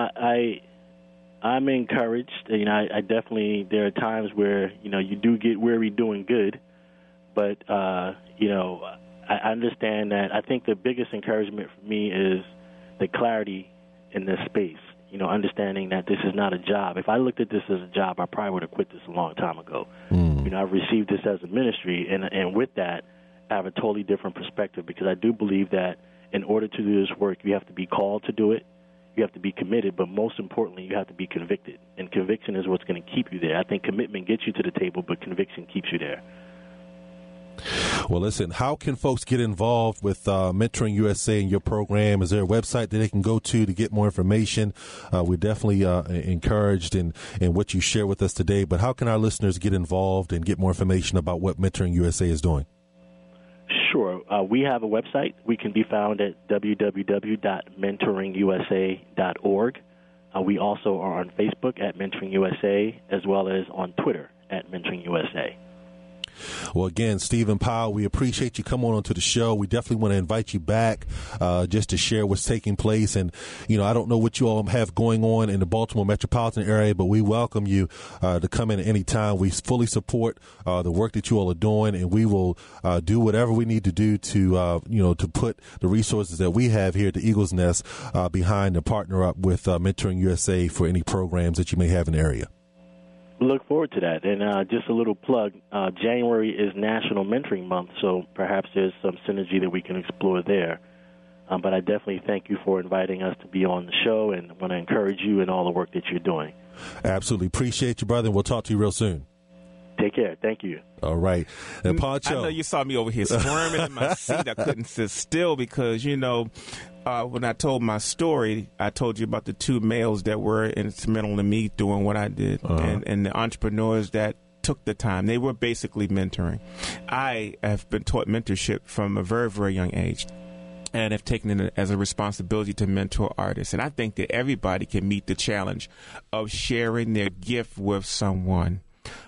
I'm encouraged. I definitely, there are times where, you do get weary doing good, but, I understand that. I think the biggest encouragement for me is the clarity in this space, understanding that this is not a job. If I looked at this as a job, I probably would have quit this a long time ago. I've received this as a ministry, and with that, I have a totally different perspective, because I do believe that in order to do this work, you have to be called to do it. You have to be committed, but most importantly, you have to be convicted. And conviction is what's going to keep you there. I think commitment gets you to the table, but conviction keeps you there. Well, listen, how can folks get involved with Mentoring USA and your program? Is there a website that they can go to get more information? We're definitely encouraged in what you share with us today, but how can our listeners get involved and get more information about what Mentoring USA is doing? Sure. We have a website. We can be found at www.mentoringusa.org. We also are on Facebook at Mentoring USA, as well as on Twitter at Mentoring USA. Well, again, Stephen Powell, we appreciate you coming on to the show. We definitely want to invite you back just to share what's taking place. And, I don't know what you all have going on in the Baltimore metropolitan area, but we welcome you to come in at any time. We fully support the work that you all are doing, and we will do whatever we need to do to, to put the resources that we have here at the Eagle's Nest behind and partner up with Mentoring USA for any programs that you may have in the area. We look forward to that. And just a little plug, January is National Mentoring Month, so perhaps there's some synergy that we can explore there. But I definitely thank you for inviting us to be on the show, and want to encourage you in all the work that you're doing. Absolutely. Appreciate you, brother, and we'll talk to you real soon. Take care. Thank you. All right. And Poncho. I know you saw me over here squirming in my seat. I couldn't sit still because, when I told my story, I told you about the two males that were instrumental in me doing what I did, and the entrepreneurs that took the time. They were basically mentoring. I have been taught mentorship from a very, very young age, and have taken it as a responsibility to mentor artists. And I think that everybody can meet the challenge of sharing their gift with someone.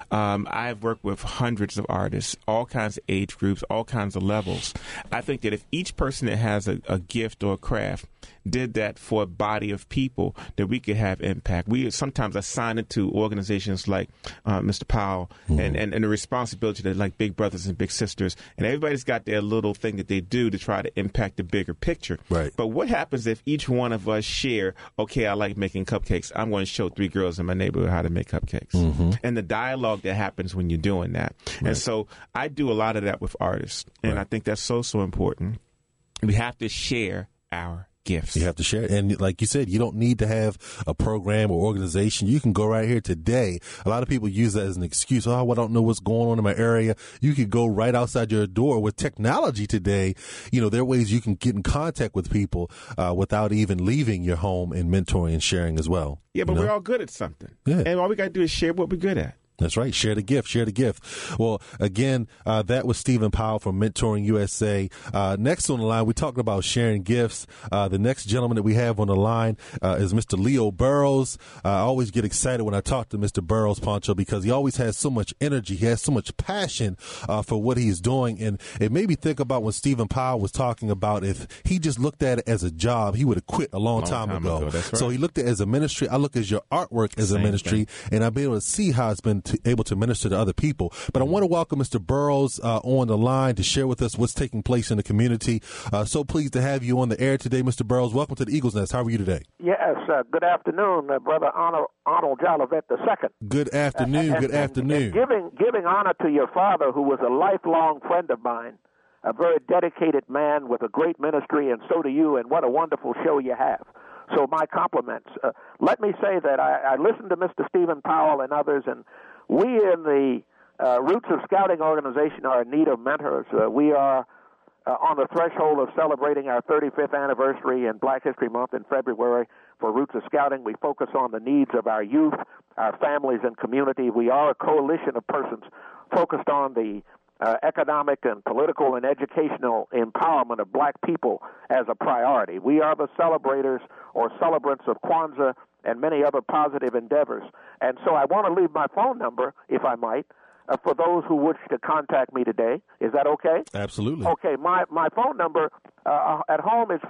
I've worked with hundreds of artists, all kinds of age groups, all kinds of levels. I think that if each person that has a gift or a craft did that for a body of people, that we could have impact. We sometimes assign it to organizations like Mr. Powell and the responsibility that like big brothers and big sisters, and everybody's got their little thing that they do to try to impact the bigger picture. Right. But what happens if each one of us share, okay, I like making cupcakes. I'm going to show 3 girls in my neighborhood how to make cupcakes. And the dialogue that happens when you're doing that. Right. And so I do a lot of that with artists, and I think that's so important. We have to share our gifts. You have to share it. And like you said, you don't need to have a program or organization. You can go right here today. A lot of people use that as an excuse. Oh, I don't know what's going on in my area. You could go right outside your door. With technology today, there are ways you can get in contact with people without even leaving your home, and mentoring and sharing as well. Yeah, but we're all good at something. Yeah. And all we got to do is share what we're good at. That's right. Share the gift. Share the gift. Well, again, that was Stephen Powell from Mentoring USA. Next on the line, we talked about sharing gifts. The next gentleman that we have on the line is Mr. Leo Burrows. I always get excited when I talk to Mr. Burrows, Poncho, because he always has so much energy. He has so much passion for what he's doing. And it made me think about when Stephen Powell was talking about if he just looked at it as a job, he would have quit a long time ago. That's right. So he looked at it as a ministry. I look at your artwork as a ministry, and I've been able to see how it's been able to minister to other people. But I want to welcome Mr. Burrows on the line to share with us what's taking place in the community. So pleased to have you on the air today, Mr. Burrows. Welcome to the Eagles Nest. How are you today? Yes, good afternoon, Brother Arnold Jolivet II. Good afternoon. Good afternoon. And giving honor to your father, who was a lifelong friend of mine, a very dedicated man with a great ministry, and so do you, and what a wonderful show you have. So my compliments. Let me say that I listened to Mr. Stephen Powell and others, and we in the Roots of Scouting organization are in need of mentors. We are on the threshold of celebrating our 35th anniversary in Black History Month in February for Roots of Scouting. We focus on the needs of our youth, our families, and community. We are a coalition of persons focused on the economic and political and educational empowerment of black people as a priority. We are the celebrators or celebrants of Kwanzaa and many other positive endeavors. And so I want to leave my phone number, if I might, for those who wish to contact me today. Is that okay? Absolutely. Okay, my phone number at home is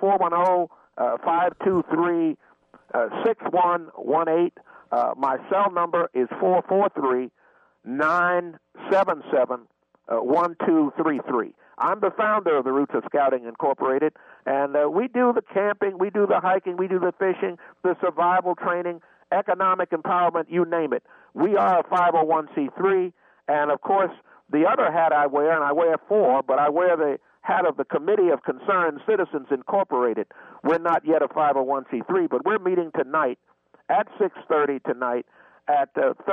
410-523-6118. My cell number is 443-977-1233. I'm the founder of the Roots of Scouting Incorporated, and we do the camping, we do the hiking, we do the fishing, the survival training, economic empowerment, you name it. We are a 501c3, and of course, the other hat I wear, and I wear 4, but I wear the hat of the Committee of Concerned Citizens Incorporated. We're not yet a 501c3, but we're meeting tonight at 6:30 tonight at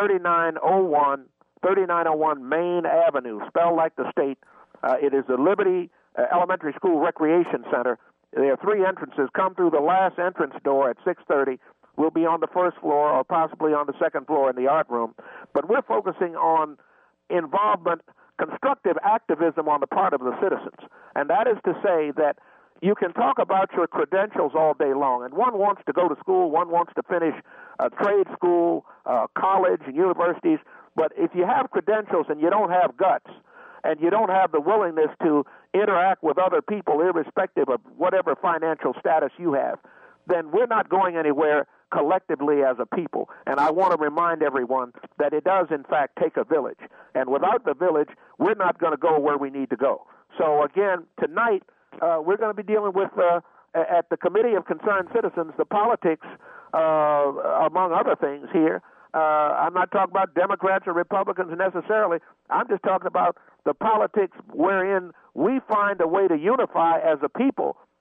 3901 Main Avenue, spelled like the state. It is the Liberty Elementary School Recreation Center. There are 3 entrances. Come through the last entrance door at 6:30. We'll be on the first floor or possibly on the second floor in the art room. But we're focusing on involvement, constructive activism on the part of the citizens. And that is to say that you can talk about your credentials all day long, and one wants to go to school, one wants to finish trade school, college, and universities, but if you have credentials and you don't have guts, and you don't have the willingness to interact with other people irrespective of whatever financial status you have, then we're not going anywhere collectively as a people. And I want to remind everyone that it does, in fact, take a village. And without the village, we're not going to go where we need to go. So, again, tonight, we're going to be dealing with, at the Committee of Concerned Citizens, the politics, among other things here. I'm not talking about Democrats or Republicans necessarily. I'm just talking about the politics wherein we find a way to unify as a people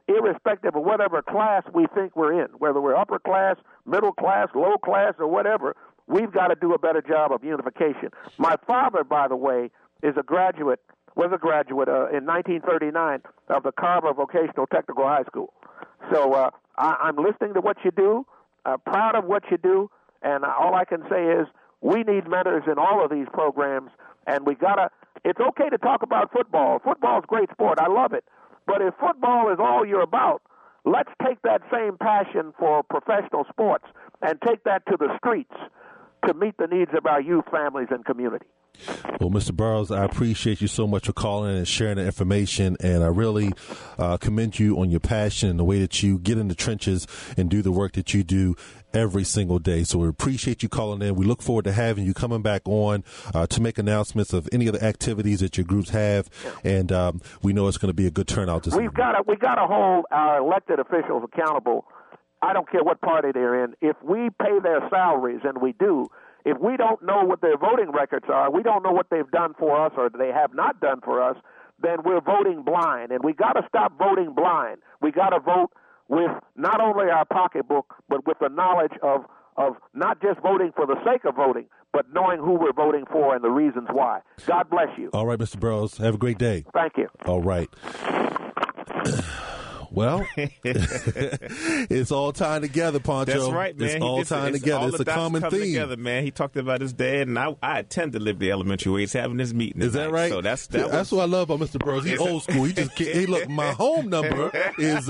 irrespective of whatever class we think we're in, whether we're upper class, middle class, low class, or whatever. We've got to do a better job of unification. My father, by the way, was a graduate in 1939 of the Carver Vocational Technical High School. So I'm listening to what you do, proud of what you do, and all I can say is we need mentors in all of these programs, and it's okay to talk about football. Football's a great sport. I love it. But if football is all you're about, let's take that same passion for professional sports and take that to the streets to meet the needs of our youth, families, and community. Well, Mr. Burrows, I appreciate you so much for calling and sharing the information, and I really commend you on your passion and the way that you get in the trenches and do the work that you do every single day. So we appreciate you calling in. We look forward to having you coming back on to make announcements of any other activities that your groups have, and we know it's going to be a good turnout this evening. We got to hold our elected officials accountable. I don't care what party they're in. If we pay their salaries, and we do, if we don't know what their voting records are, we don't know what they've done for us or they have not done for us, then we're voting blind. And we got to stop voting blind. We got to vote with not only our pocketbook, but with the knowledge of not just voting for the sake of voting, but knowing who we're voting for and the reasons why. God bless you. All right, Mr. Burrows. Have a great day. Thank you. All right. Well, it's all tying together, Poncho. That's right, man. It's all tying together. It's a common theme. Together, man. He talked about his dad, and I attend to live the elementary way. He's having this meeting. Is that right? So that's what I love about Mr. Burrows. He's old school. He just can't. Hey, look, my home number is,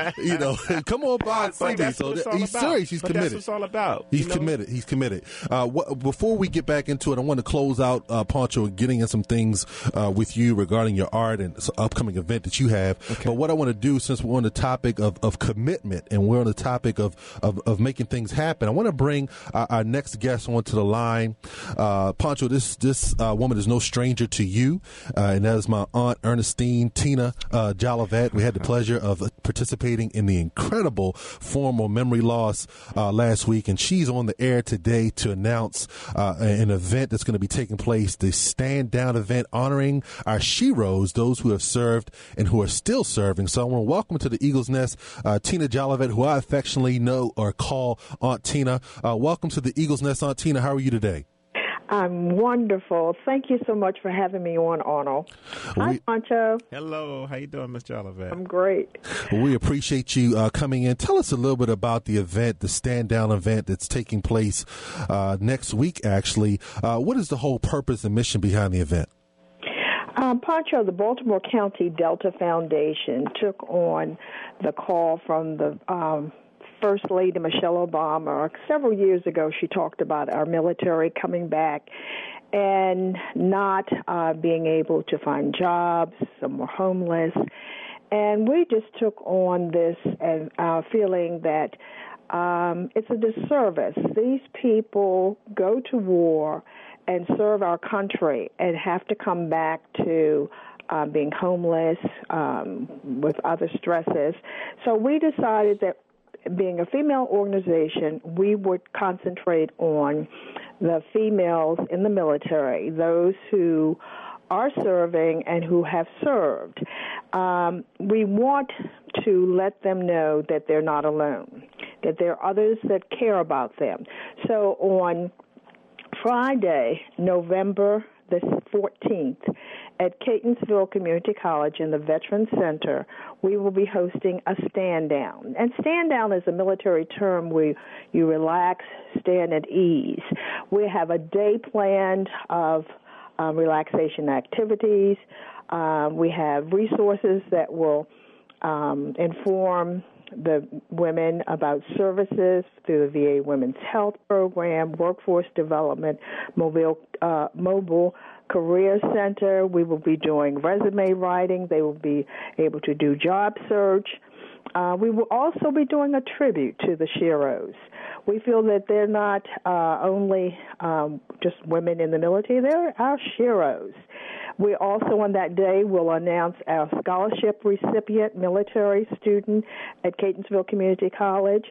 come on by and see me. So he's serious. He's committed. That's what it's all about. He's committed. He's committed. Before we get back into it, I want to close out, Poncho, getting in some things with you regarding your art and upcoming event that you have. Okay. But what I want to do, since we're on the topic of commitment and we're on the topic of making things happen, I want to bring our next guest onto the line. Poncho, this woman is no stranger to you, and that is my aunt Ernestine Tina Jolivet. We had the pleasure of participating in the incredible formal memory loss last week, and she's on the air today to announce an event that's going to be taking place, the Stand Down event honoring our sheroes, those who have served and who are still serving. So I want to welcome to the Eagles Nest Tina Jolivet, who I affectionately know or call Aunt Tina. Welcome to the Eagles Nest, Aunt Tina. How are you today? I'm wonderful. Thank you so much for having me on, Arnold. Hi, Poncho. Hello. How you doing, Miss Jolivet? I'm great. Well, we appreciate you coming in. Tell us a little bit about the event, the Stand Down event that's taking place next week, actually. What is the whole purpose and mission behind the event? Poncho, the Baltimore County Delta Foundation took on the call from the First Lady Michelle Obama. Several years ago, she talked about our military coming back and not being able to find jobs. Some were homeless. And we just took on this and feeling that it's a disservice. These people go to war and serve our country and have to come back to being homeless with other stresses. So we decided that being a female organization, we would concentrate on the females in the military, those who are serving and who have served. We want to let them know that they're not alone, that there are others that care about them. So on Friday, November the 14th, at Catonsville Community College in the Veterans Center, we will be hosting a stand down. And stand down is a military term where you relax, stand at ease. We have a day planned of relaxation activities. We have resources that will inform the women about services through the VA Women's Health Program, Workforce Development, Mobile Career Center. We will be doing resume writing. They will be able to do job search. We will also be doing a tribute to the sheroes. We feel that they're not only just women in the military, they're our sheroes. We also on that day will announce our scholarship recipient military student at Catonsville Community College.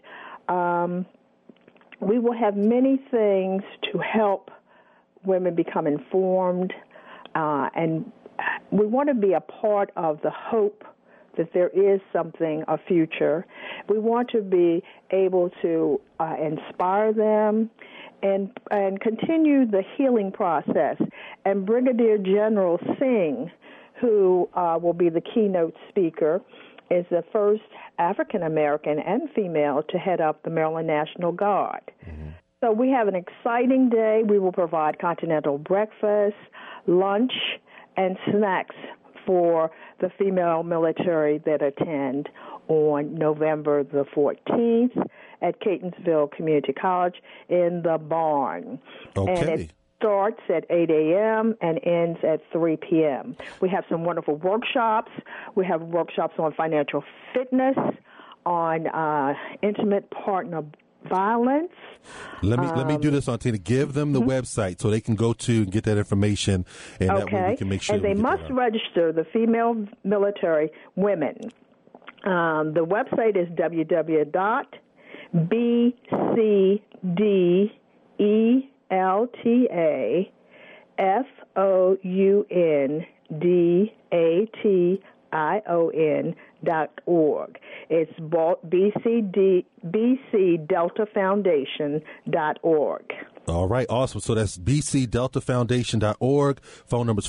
We will have many things to help women become informed, and we want to be a part of the hope that there is something, a future. We want to be able to inspire them and continue the healing process. And Brigadier General Singh, who will be the keynote speaker, is the first African-American and female to head up the Maryland National Guard. Mm-hmm. So we have an exciting day. We will provide continental breakfast, lunch, and snacks for the female military that attend on November the 14th at Catonsville Community College in the barn. Okay. And it starts at 8 a.m. and ends at 3 p.m. We have some wonderful workshops. We have workshops on financial fitness, on intimate partner violence. Let me do this, Auntie. Give them the website so they can go to and get that information, and that way we can make sure. And they must register, the female military women. The website is www.bcdeltafoundation.org. It's bcdeltafoundation.org. All right, awesome. So that's bcdeltafoundation.org. Phone number is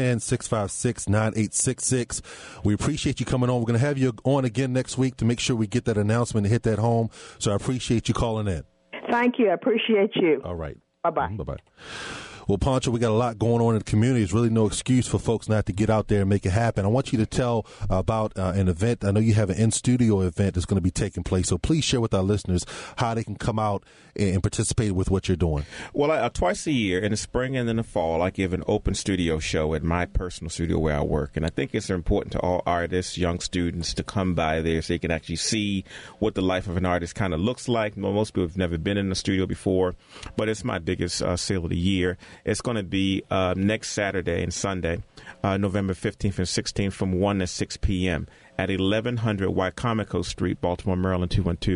410-656-9866. We appreciate you coming on. We're going to have you on again next week to make sure we get that announcement and hit that home. So I appreciate you calling in. Thank you. I appreciate you. All right. Bye-bye. Bye-bye. Well, Pancho, we got a lot going on in the community. There's really no excuse for folks not to get out there and make it happen. I want you to tell about an event. I know you have an in-studio event that's going to be taking place, so please share with our listeners how they can come out and participate with what you're doing. Well, twice a year, in the spring and in the fall, I give an open studio show at my personal studio where I work. And I think it's important to all artists, young students, to come by there so they can actually see what the life of an artist kind of looks like. Most people have never been in the studio before, but it's my biggest sale of the year. It's going to be next Saturday and Sunday, November 15th and 16th from 1 to 6 p.m. at 1100 Wycomico Street, Baltimore, Maryland,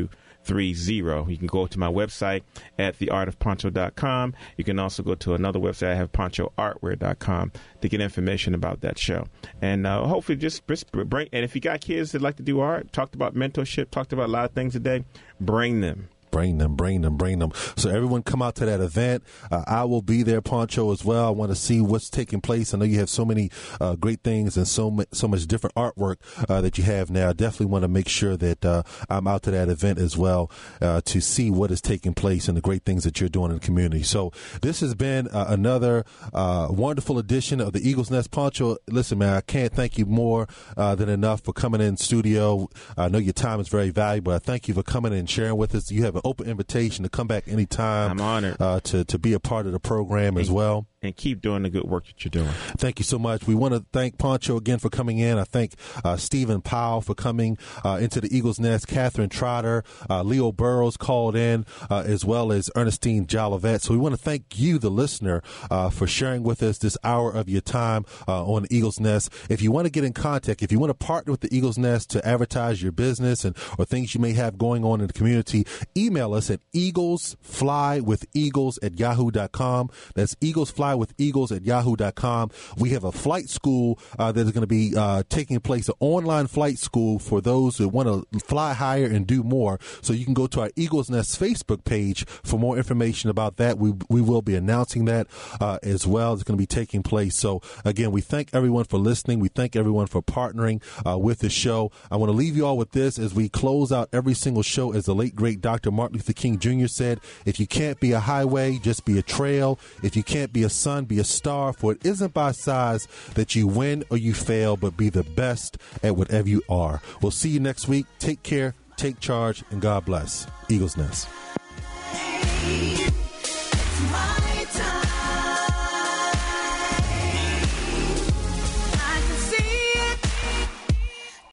21230. You can go to my website at theartofpancho.com. You can also go to another website. I have panchoartwear.com to get information about that show. And hopefully just bring, and if you got kids that like to do art, talked about mentorship, talked about a lot of things today, bring them. Bring them. So everyone come out to that event. I will be there, Pancho, as well. I want to see what's taking place. I know you have so many great things and so much different artwork that you have now. I definitely want to make sure that I'm out to that event as well to see what is taking place and the great things that you're doing in the community. So this has been another wonderful edition of the Eagle's Nest. Pancho, listen, man, I can't thank you more than enough for coming in studio. I know your time is very valuable. I thank you for coming in and sharing with us. You have an open invitation to come back anytime. I'm honored to be a part of the program as well. And keep doing the good work that you're doing. Thank you so much. We want to thank Pancho again for coming in. I thank Stephen Powell for coming into the Eagle's Nest. Catherine Trotter, Leo Burrows called in, as well as Ernestine Jolivet. So we want to thank you, the listener, for sharing with us this hour of your time on the Eagle's Nest. If you want to get in contact, if you want to partner with the Eagle's Nest to advertise your business or things you may have going on in the community, email us at eaglesflywitheagles@yahoo.com. That's eaglesflywitheagles@yahoo.com. We have a flight school that is going to be taking place, an online flight school for those who want to fly higher and do more. So you can go to our Eagle's Nest Facebook page for more information about that. We will be announcing that as well. It's going to be taking place. So again, we thank everyone for listening. We thank everyone for partnering with the show. I want to leave you all with this as we close out every single show. As the late, great Dr. Martin Luther King Jr. said, if you can't be a highway, just be a trail. If you can't be a sun, be a star. For it isn't by size that you win or you fail, but be the best at whatever you are. We'll see you next week. Take care, take charge, and God bless. Eagle's Nest.